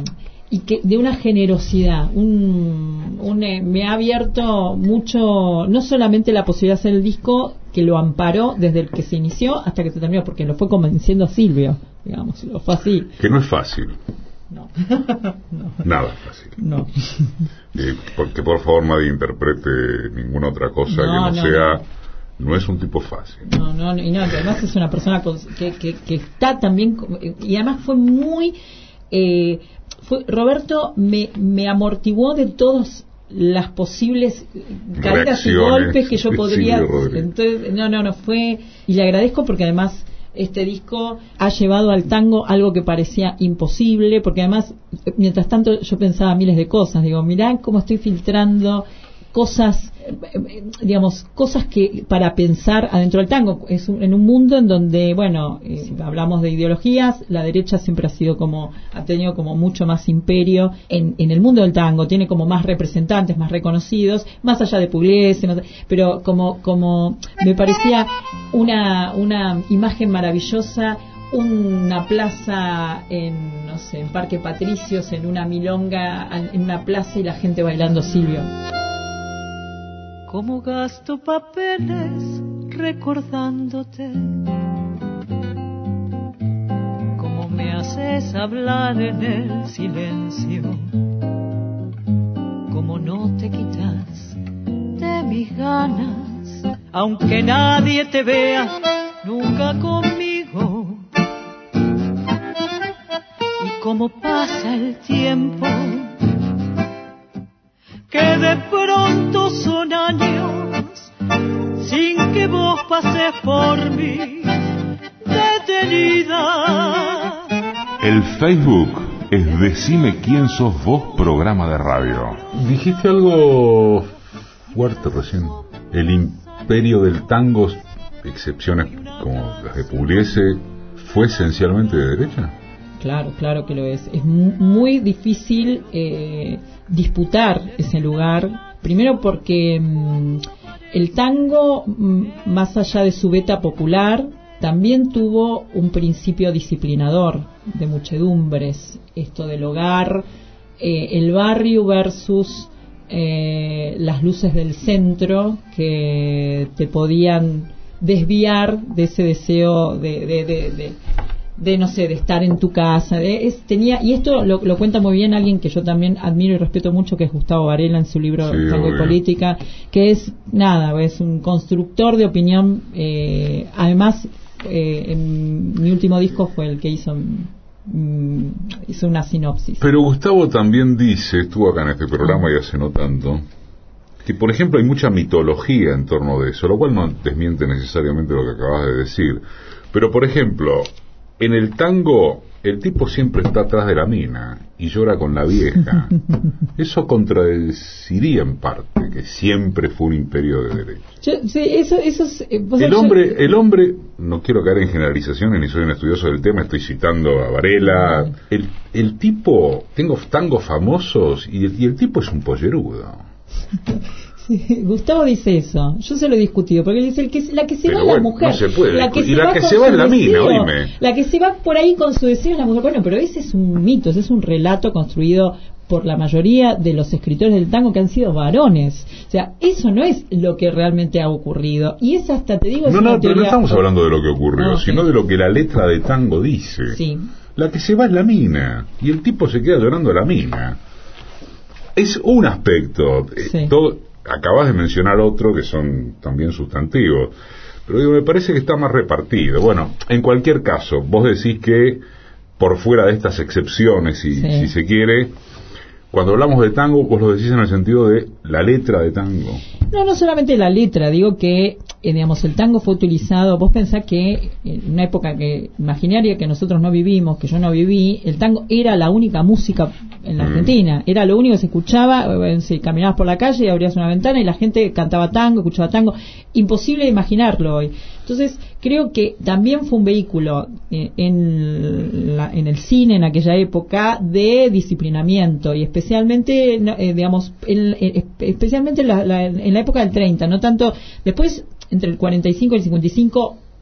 y que de una generosidad, un, un eh, me ha abierto mucho, no solamente la posibilidad de hacer el disco, que lo amparó desde el que se inició hasta que se terminó, porque lo fue convenciendo Silvio, digamos, lo fue así. Que no es fácil. No. no. Nada es fácil. No. Eh, porque por favor nadie interprete ninguna otra cosa no, que no, no sea... No. No es un tipo fácil. No, no, y no, además es una persona que, que, que está también, y además fue muy, eh, fue, Roberto me, me amortiguó de todas las posibles caídas y golpes que yo podría. Sí, entonces, no, no, no fue, y le agradezco porque además este disco ha llevado al tango algo que parecía imposible, porque además, mientras tanto yo pensaba miles de cosas, digo, mirá cómo estoy filtrando cosas, digamos, cosas que para pensar adentro del tango. Es un, en un mundo en donde, bueno, eh, hablamos de ideologías, la derecha siempre ha sido como, ha tenido como mucho más imperio en, en el mundo del tango, tiene como más representantes, más reconocidos, más allá de Pugliese, más, pero como, como me parecía una, una imagen maravillosa, una plaza en, no sé, en Parque Patricios, en una milonga, en una plaza y la gente bailando Silvio. Como gasto papeles recordándote, como me haces hablar en el silencio, como no te quitas de mis ganas, aunque nadie te vea nunca conmigo, y como pasa el tiempo, que de pronto son años sin que vos pases por mí detenida. El Facebook es Decime Quién Sos Vos, programa de radio. Dijiste algo fuerte recién. El imperio del tango, excepciones como las de Pugliese, ¿fue esencialmente de derecha? Claro, claro que lo es. Es muy difícil eh, disputar ese lugar. Primero porque mmm, el tango, mmm, más allá de su beta popular, también tuvo un principio disciplinador de muchedumbres. Esto del hogar, eh, el barrio versus eh, las luces del centro que te podían desviar de ese deseo de... de, de, de de no sé, de estar en tu casa, de, es, tenía, y esto lo, lo cuenta muy bien alguien que yo también admiro y respeto mucho, que es Gustavo Varela en su libro sí, Tango y Política, que es nada, es un constructor de opinión, eh, además eh, en mi último disco fue el que hizo mm, hizo una sinopsis. Pero Gustavo también dice, estuvo acá en este programa ah. y hace no tanto, que por ejemplo hay mucha mitología en torno de eso, lo cual no desmiente necesariamente lo que acabas de decir, pero por ejemplo en el tango, el tipo siempre está atrás de la mina y llora con la vieja. Eso contradeciría en parte que siempre fue un imperio de derecha. Yo, sí, eso, eso es, eh, el hombre, yo... el hombre, no quiero caer en generalizaciones ni soy un estudioso del tema, estoy citando a Varela. Sí. El, el tipo, tengo tangos famosos y el, y el tipo es un pollerudo. Gustavo dice eso, yo se lo he discutido, porque dice el que, la que se Pero va bueno, es la mujer, no se puede la que y se la va que se va es la mina, deseo, oíme. La que se va por ahí con su deseo es la mujer. Bueno, pero ese es un mito, ese es un relato construido por la mayoría de los escritores del tango que han sido varones. O sea, eso no es lo que realmente ha ocurrido. Y es hasta, te digo, es no, una no, teoría... pero no estamos hablando de lo que ocurrió, okay. sino de lo que la letra de tango dice. Sí. La que se va es la mina, y el tipo se queda llorando a la mina. Es un aspecto. Sí. Todo... Acabas de mencionar otro que son también sustantivos, pero digo, me parece que está más repartido. Bueno, en cualquier caso, vos decís que por fuera de estas excepciones, si, sí. si se quiere, cuando hablamos de tango, vos lo decís en el sentido de la letra de tango. No, no solamente la letra, digo que, eh, digamos, el tango fue utilizado, vos pensás que en una época que imaginaria que nosotros no vivimos, que yo no viví, el tango era la única música en la mm. Argentina, era lo único que se escuchaba, eh, si caminabas por la calle y abrías una ventana y la gente cantaba tango, escuchaba tango, imposible de imaginarlo hoy. Entonces, creo que también fue un vehículo eh, en, la, en el cine en aquella época de disciplinamiento y especialmente, eh, digamos, el, eh, especialmente la, la, en la época del treinta, no tanto, después entre el cuarenta y cinco y el cincuenta y cinco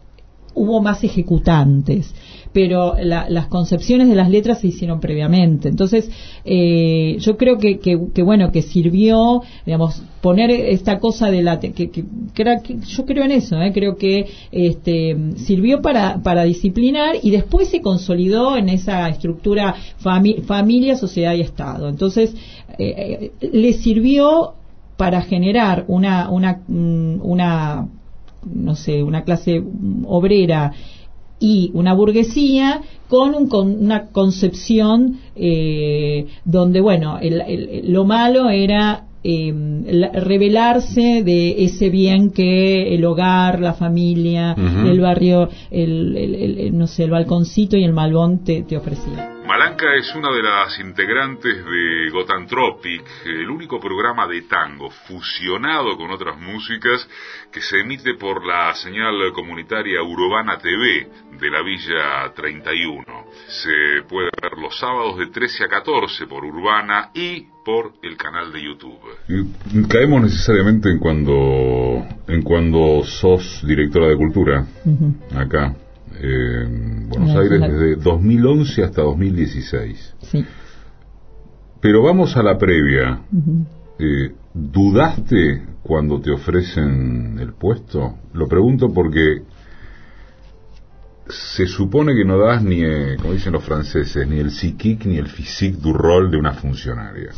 hubo más ejecutantes, pero la, las concepciones de las letras se hicieron previamente. Entonces, eh, yo creo que, que, que, bueno, que sirvió, digamos, poner esta cosa de la... que, que, que, era, que yo creo en eso, ¿eh? Creo que este, sirvió para, para disciplinar y después se consolidó en esa estructura fami- familia, sociedad y Estado. Entonces, eh, eh, le sirvió para generar una, una, una no sé, una clase obrera y una burguesía con, un, con una concepción eh, donde, bueno, el, el, lo malo era eh, la, revelarse de ese bien que el hogar, la familia, uh-huh. el barrio, el, el, el, el, no sé, el balconcito y el malbón te, te ofrecía. Malanca es una de las integrantes de Gotantropic, el único programa de tango fusionado con otras músicas que se emite por la señal comunitaria Urbana T V de la Villa treinta y uno. Se puede ver los sábados de trece a catorce por Urbana y por el canal de YouTube. Y caemos necesariamente en cuando en cuando sos directora de cultura, uh-huh. acá. En Buenos no, Aires desde dos mil once hasta dos mil dieciséis. Sí. Pero vamos a la previa. Uh-huh. Eh, ¿Dudaste cuando te ofrecen el puesto? Lo pregunto porque se supone que no das ni, eh, como dicen los franceses, ni el psiquique ni el physique du rôle de una funcionaria.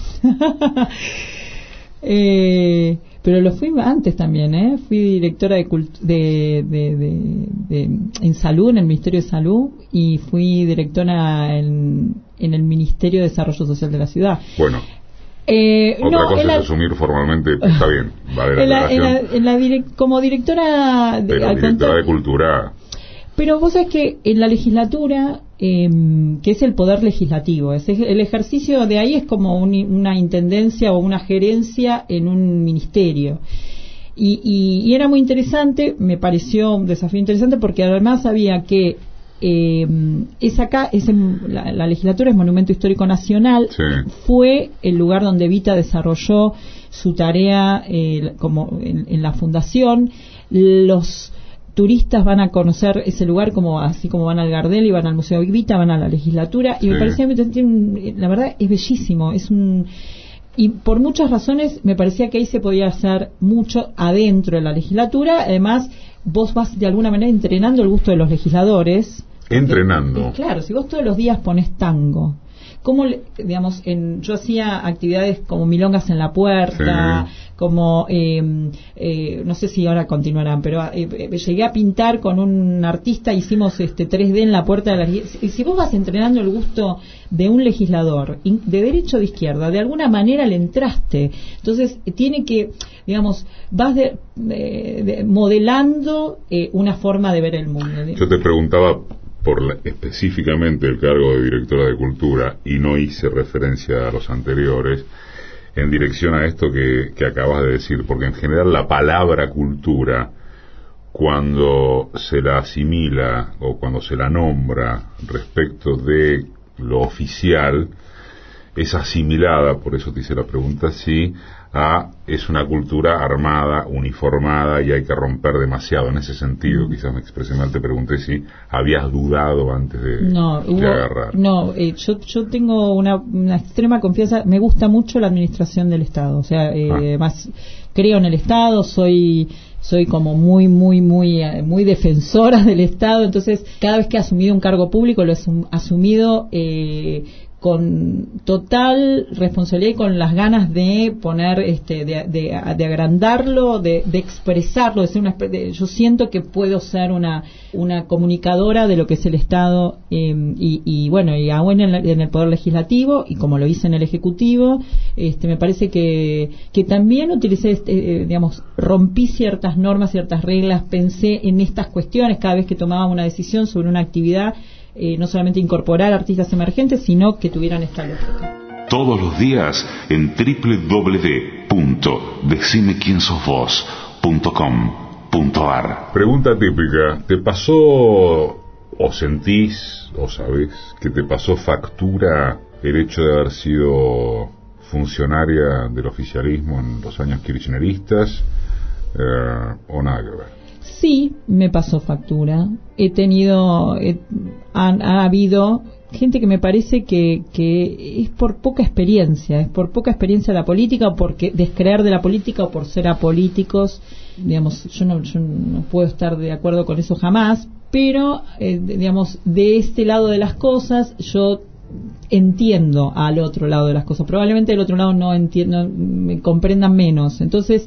eh... Pero lo fui antes también, ¿eh? Fui directora de, cult- de, de, de, de en salud, en el Ministerio de Salud, y fui directora en, en el Ministerio de Desarrollo Social de la ciudad. Bueno, eh, otra no, cosa es la, asumir formalmente, está bien, vale la en la, en la, en la direct, como directora... De, Pero directora contar, de Cultura... Pero vos sabés que en la legislatura, eh, que es el poder legislativo, es el ejercicio de ahí es como un, una intendencia o una gerencia en un ministerio. Y, y, y era muy interesante, me pareció un desafío interesante porque además sabía que eh, es acá, es en, la, la legislatura es Monumento Histórico Nacional, sí. Fue el lugar donde Evita desarrolló su tarea eh, como en, en la fundación. Los turistas van a conocer ese lugar como así como van al Gardel y van al Museo Evita, van a la legislatura y sí. me parecía, la verdad es bellísimo, es un y por muchas razones me parecía que ahí se podía hacer mucho adentro de la legislatura. Además vos vas de alguna manera entrenando el gusto de los legisladores. Entrenando. Y, claro, si vos todos los días pones tango, como digamos, en, yo hacía actividades como milongas en la puerta, sí. como eh, eh, no sé si ahora continuarán, pero eh, eh, llegué a pintar con un artista, hicimos este tres D en la puerta de la... Y si vos vas entrenando el gusto de un legislador de derecha o de izquierda, de alguna manera le entraste. Entonces tiene que, digamos, vas de, de, de, modelando eh, una forma de ver el mundo. Yo te preguntaba por la, específicamente el cargo de directora de cultura y no hice referencia a los anteriores en dirección a esto que, que acabas de decir, porque en general la palabra cultura, cuando se la asimila o cuando se la nombra respecto de lo oficial, es asimilada, por eso te hice la pregunta así, a es una cultura armada, uniformada y hay que romper demasiado. En ese sentido, quizás me expresé mal, te pregunté si habías dudado antes de, no, de hubo, agarrar. No, eh, yo, yo tengo una, una extrema confianza, me gusta mucho la administración del Estado, o sea, eh, ah. más creo en el Estado, soy... soy como muy, muy, muy, muy defensora del Estado, entonces cada vez que he asumido un cargo público lo he asumido eh, con total responsabilidad y con las ganas de poner, este, de, de, de agrandarlo, de, de expresarlo, de ser una, de, yo siento que puedo ser una, una comunicadora de lo que es el Estado eh, y, y bueno, y aún en, en el Poder Legislativo y como lo hice en el Ejecutivo, este, me parece que, que también utilicé, este, eh, digamos, rompí ciertas normas, ciertas reglas, pensé en estas cuestiones cada vez que tomaba una decisión sobre una actividad. Eh, no solamente incorporar artistas emergentes, sino que tuvieran esta lógica. Todos los días en doble u doble u doble u punto decime quién sos vos punto com punto a r. Pregunta típica, ¿te pasó o sentís o sabés que te pasó factura el hecho de haber sido funcionaria del oficialismo en los años kirchneristas eh, o nada que ver? Sí, me pasó factura. He tenido, he, ha, ha habido gente que me parece que, que es por poca experiencia, es por poca experiencia de la política, o porque descreer de la política, o por ser apolíticos. Digamos, yo no, yo no puedo estar de acuerdo con eso jamás, pero, eh, digamos, de este lado de las cosas, yo entiendo al otro lado de las cosas. Probablemente el otro lado no entienda, me comprendan menos. Entonces,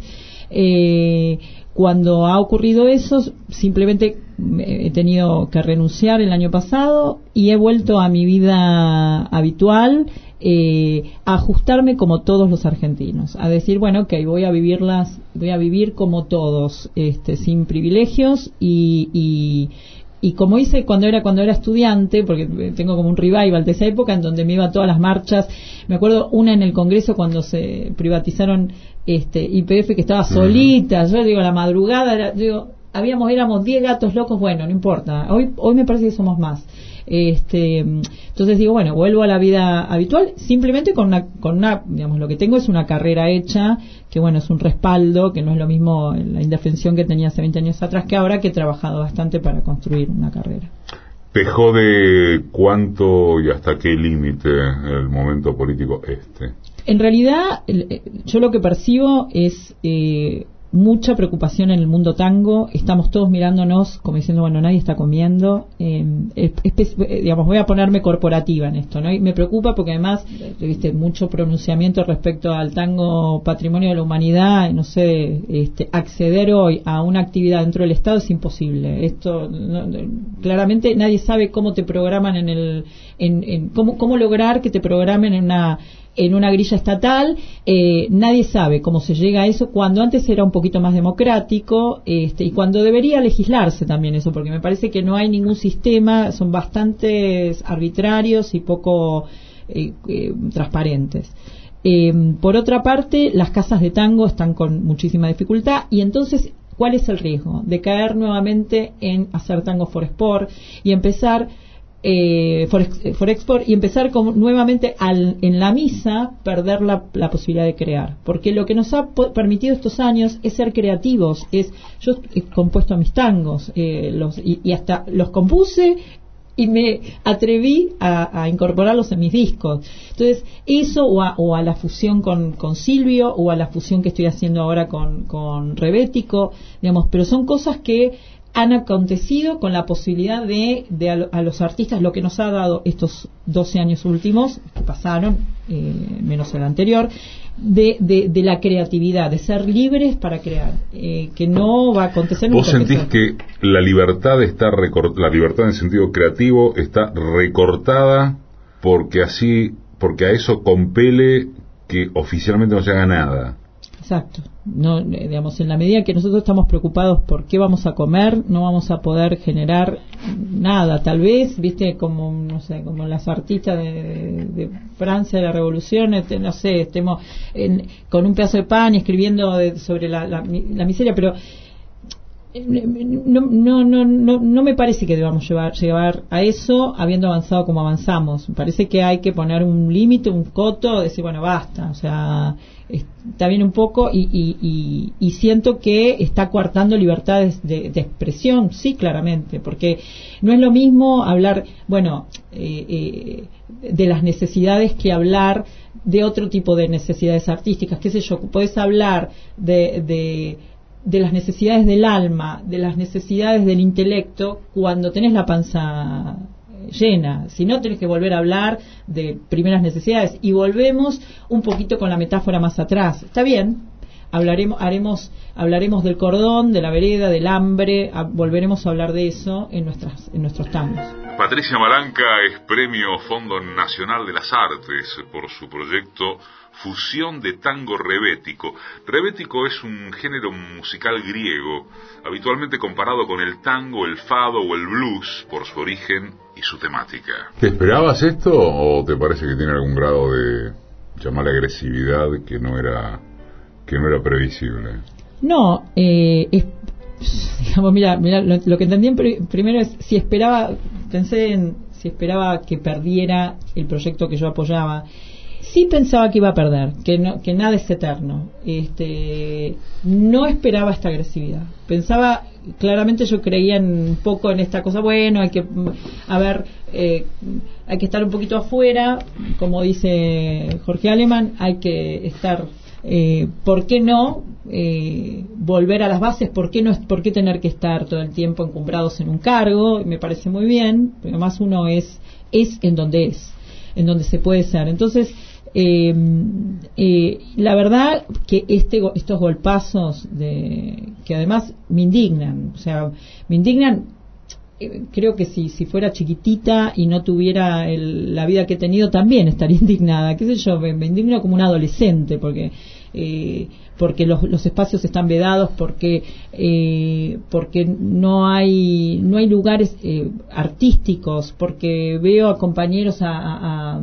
eh, cuando ha ocurrido eso, simplemente he tenido que renunciar el año pasado y he vuelto a mi vida habitual, eh, a ajustarme como todos los argentinos, a decir, bueno, ok, voy a vivirlas, voy a vivir como todos, este, sin privilegios y, y Y como hice cuando era cuando era estudiante, porque tengo como un revival de esa época en donde me iba a todas las marchas. Me acuerdo una en el Congreso cuando se privatizaron este Y P F, que estaba solita. Yo digo, la madrugada, era, digo, habíamos éramos diez gatos locos. Bueno, no importa. Hoy hoy me parece que somos más. Este, entonces digo, bueno, vuelvo a la vida habitual, simplemente con una, con una, digamos, lo que tengo es una carrera hecha, que bueno, es un respaldo, que no es lo mismo la indefensión que tenía hace veinte años atrás que ahora, que he trabajado bastante para construir una carrera. ¿Te jode cuánto y hasta qué límite el momento político este? En realidad, yo lo que percibo es eh, mucha preocupación en el mundo tango. Estamos todos mirándonos como diciendo, bueno, nadie está comiendo. Eh, espe- digamos, voy a ponerme corporativa en esto, ¿no? Y me preocupa porque además, viste, mucho pronunciamiento respecto al tango patrimonio de la humanidad. No sé, este, acceder hoy a una actividad dentro del Estado es imposible. Esto, no, claramente nadie sabe cómo te programan en el, en, en cómo, cómo lograr que te programen en una en una grilla estatal. Eh, nadie sabe cómo se llega a eso, cuando antes era un poquito más democrático, este, y cuando debería legislarse también eso, porque me parece que no hay ningún sistema, son bastante arbitrarios y poco eh, eh, transparentes. Eh, por otra parte, las casas de tango están con muchísima dificultad, y entonces, ¿cuál es el riesgo? De caer nuevamente en hacer tango for sport y empezar Eh, for, for export y empezar con, nuevamente al, en la misa perder la, la posibilidad de crear, porque lo que nos ha po- permitido estos años es ser creativos. Es yo he compuesto mis tangos, eh, los, y, y hasta los compuse y me atreví a, a incorporarlos en mis discos. Entonces eso, o a, o a la fusión con, con Silvio, o a la fusión que estoy haciendo ahora con, con Rebético, digamos, pero son cosas que han acontecido con la posibilidad de, de a, a los artistas, lo que nos ha dado estos doce años últimos que pasaron, eh, menos el anterior, de, de, de la creatividad, de ser libres para crear, eh, que no va a acontecer nunca. ¿Vos sentís que la libertad está recort- la libertad en el sentido creativo está recortada porque así, porque a eso compele que oficialmente no se haga nada? Exacto. No, digamos, en la medida que nosotros estamos preocupados por qué vamos a comer, no vamos a poder generar nada. Tal vez, viste, como no sé, como las artistas de, de, de Francia de la Revolución, este, no sé, estemos en, con un pedazo de pan y escribiendo de, sobre la, la, la miseria, pero no, no, no, no, no me parece que debamos llevar, llevar a eso habiendo avanzado como avanzamos. Me parece que hay que poner un límite, un coto, decir, bueno, basta, o sea, está bien un poco, y, y, y, y siento que está coartando libertades de, de expresión, sí, claramente, porque no es lo mismo hablar, bueno, eh, eh, de las necesidades que hablar de otro tipo de necesidades artísticas, qué sé yo, podés hablar de, de de las necesidades del alma, de las necesidades del intelecto, cuando tenés la panza llena. Si no, tenés que volver a hablar de primeras necesidades. Y volvemos un poquito con la metáfora más atrás. Está bien, hablaremos, haremos, hablaremos del cordón, de la vereda, del hambre, a, volveremos a hablar de eso en nuestras, en nuestros tangos. Patricia Malanca es Premio Fondo Nacional de las Artes por su proyecto Fusión de Tango Rebético. Rebético es un género musical griego, habitualmente comparado con el tango, el fado o el blues por su origen y su temática. ¿Te esperabas esto o te parece que tiene algún grado de, llamarle, agresividad que no era, que no era previsible? No, eh, es, digamos, mira, mira lo, lo que entendí en pr- primero es si esperaba, pensé en si esperaba que perdiera el proyecto que yo apoyaba. sí pensaba que iba a perder, que no, que nada es eterno. Este, no esperaba esta agresividad. Pensaba, claramente yo creía en, un poco en esta cosa, bueno, hay que, a ver, eh, hay que estar un poquito afuera, como dice Jorge Alemán, hay que estar, eh, ¿por qué no eh, volver a las bases? ¿Por qué no, por qué tener que estar todo el tiempo encumbrados en un cargo? Me parece muy bien, pero además uno es, es en donde es, en donde se puede ser. Entonces, Eh, eh, la verdad que este estos golpazos de que además me indignan, o sea, me indignan. Eh, creo que si si fuera chiquitita y no tuviera el, la vida que he tenido, también estaría indignada, qué sé yo, me, me indigno como un adolescente, porque eh, porque los, los espacios están vedados, porque eh, porque no hay no hay lugares eh, artísticos, porque veo a compañeros a, a, a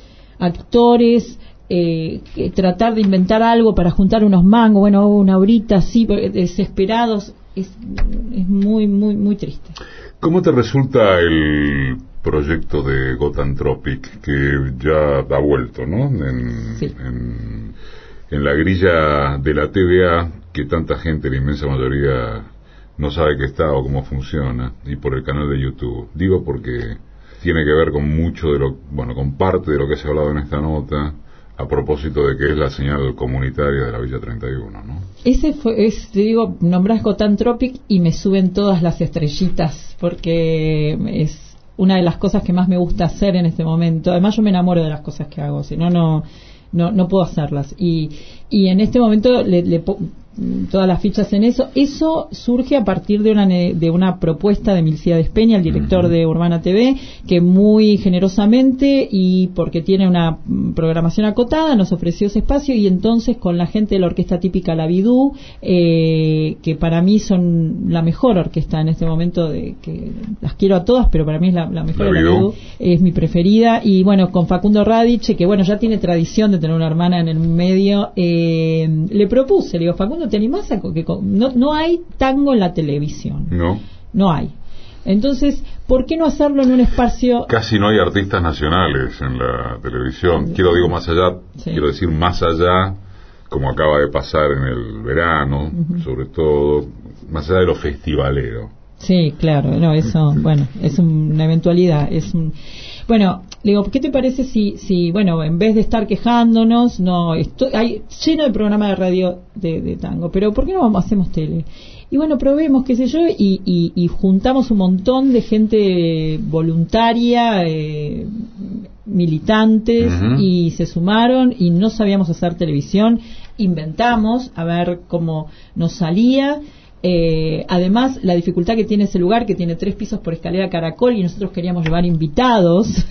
actores eh, tratar de inventar algo para juntar unos mangos, bueno, una horita así, desesperados. Es, es muy, muy, muy triste. ¿Cómo te resulta el proyecto de Gotham Tropic, que ya ha vuelto, ¿no? En, sí. en, en la grilla de la T V A, que tanta gente, la inmensa mayoría, no sabe qué está o cómo funciona, y por el canal de YouTube. Digo porque tiene que ver con mucho de lo, bueno, con parte de lo que se ha hablado en esta nota, a propósito de que es la señal comunitaria de la Villa treinta y uno, ¿no? Ese fue, es, te digo, nombrás Gotham Tropic y me suben todas las estrellitas, porque es una de las cosas que más me gusta hacer en este momento. Además yo me enamoro de las cosas que hago, si no, no, no, no puedo hacerlas. Y, y en este momento le, le todas las fichas en eso. Eso surge a partir de una de una propuesta de Milcíades Peña, el director uh-huh. de Urbana T V, que muy generosamente y porque tiene una programación acotada nos ofreció ese espacio, y entonces con la gente de la orquesta típica La Bidú, eh, que para mí son la mejor orquesta en este momento, de que las quiero a todas, pero para mí es la, la mejor, la de La Bidú es mi preferida, y bueno, con Facundo Radice, que bueno, ya tiene tradición de tener una hermana en el medio, eh, le propuse, le digo, Facundo, ¿te animás a que no, no hay tango en la televisión? No. No hay. Entonces, ¿por qué no hacerlo en un espacio? Casi no hay artistas nacionales en la televisión. Quiero, digo, más allá, sí. quiero decir, más allá, como acaba de pasar en el verano, uh-huh. sobre todo, más allá de lo festivalero. Sí, claro, no, eso, bueno, es una eventualidad, es un... Bueno, le digo, ¿qué te parece si, si bueno, en vez de estar quejándonos, no, estoy, hay lleno de programas de radio de, de tango, pero ¿por qué no vamos, hacemos tele? Y bueno, probemos, qué sé yo, y, y, y juntamos un montón de gente voluntaria, eh, militantes, uh-huh. y se sumaron, y no sabíamos hacer televisión, inventamos a ver cómo nos salía. Eh, además, la dificultad que tiene ese lugar, que tiene tres pisos por escalera caracol, y nosotros queríamos llevar invitados,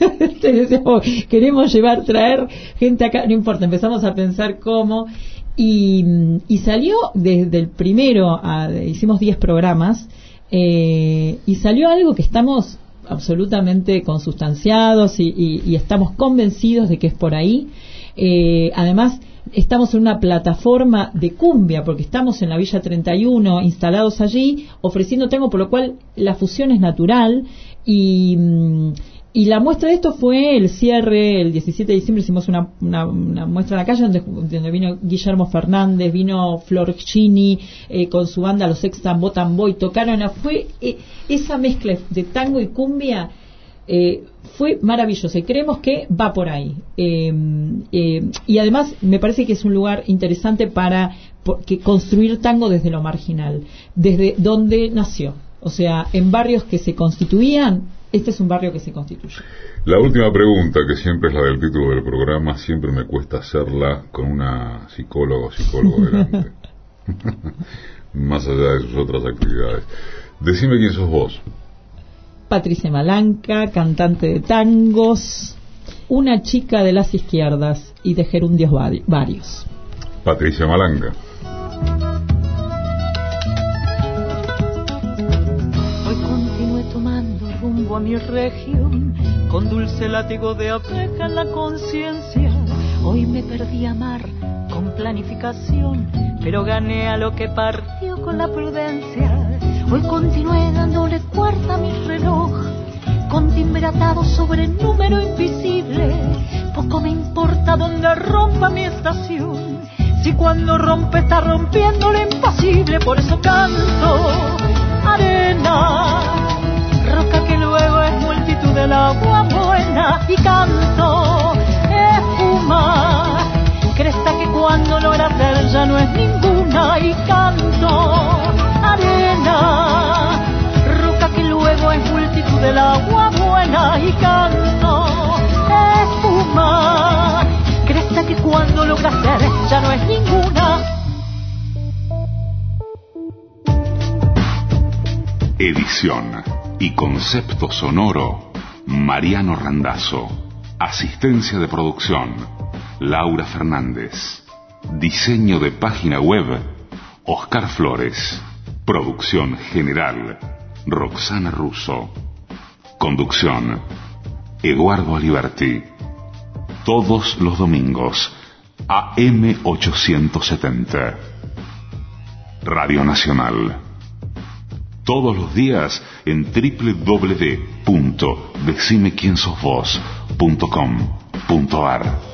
queremos llevar, traer gente acá, no importa, empezamos a pensar cómo, y, y salió desde el primero, a, hicimos diez programas, eh, y salió algo que estamos absolutamente consustanciados y, y, y estamos convencidos de que es por ahí. Eh, además, estamos en una plataforma de cumbia, porque estamos en la Villa treinta y uno instalados allí ofreciendo tango, por lo cual la fusión es natural, y, y la muestra de esto fue el cierre el diecisiete de diciembre. Hicimos una, una, una muestra en la calle donde, donde vino Guillermo Fernández, vino Flor Chini, eh, con su banda Los Ex Tambo Tamboy, tocaron, fue eh, esa mezcla de tango y cumbia. Eh, fue maravilloso y creemos que va por ahí, eh, eh, y además me parece que es un lugar interesante para por, que construir tango desde lo marginal, desde donde nació, o sea, en barrios que se constituían. Este es un barrio que se constituye. La última pregunta, que siempre es la del título del programa, siempre me cuesta hacerla con una psicóloga o psicólogo delante más allá de sus otras actividades. Decime quién sos vos. Patricia Malanca, cantante de tangos, una chica de las izquierdas y de gerundios vari- varios. Patricia Malanca. Hoy continué tomando rumbo a mi región, con dulce látigo de abeja en la conciencia. Hoy me perdí a amar con planificación, pero gané a lo que partió con la prudencia. Hoy continué dándole cuerda a mi reloj, con timbre atado sobre el número invisible, poco me importa dónde rompa mi estación, si cuando rompe está rompiendo lo imposible. Por eso canto, arena, roca que luego es multitud del agua buena. Y canto, espuma, cresta que cuando logra ser ya no es ninguna. Y canto, arena, roca que luego es multitud del agua buena. Y canto, espuma, cresta que cuando logra ser ya no es ninguna. Edición y concepto sonoro, Mariano Randazzo. Asistencia de producción, Laura Fernández. Diseño de página web, Oscar Flores. Producción general, Roxana Russo. Conducción, Eduardo Aliberti. Todos los domingos, A M ochocientos setenta. Radio Nacional. Todos los días en doble u doble u doble u punto decime quién sos vos punto com punto ar.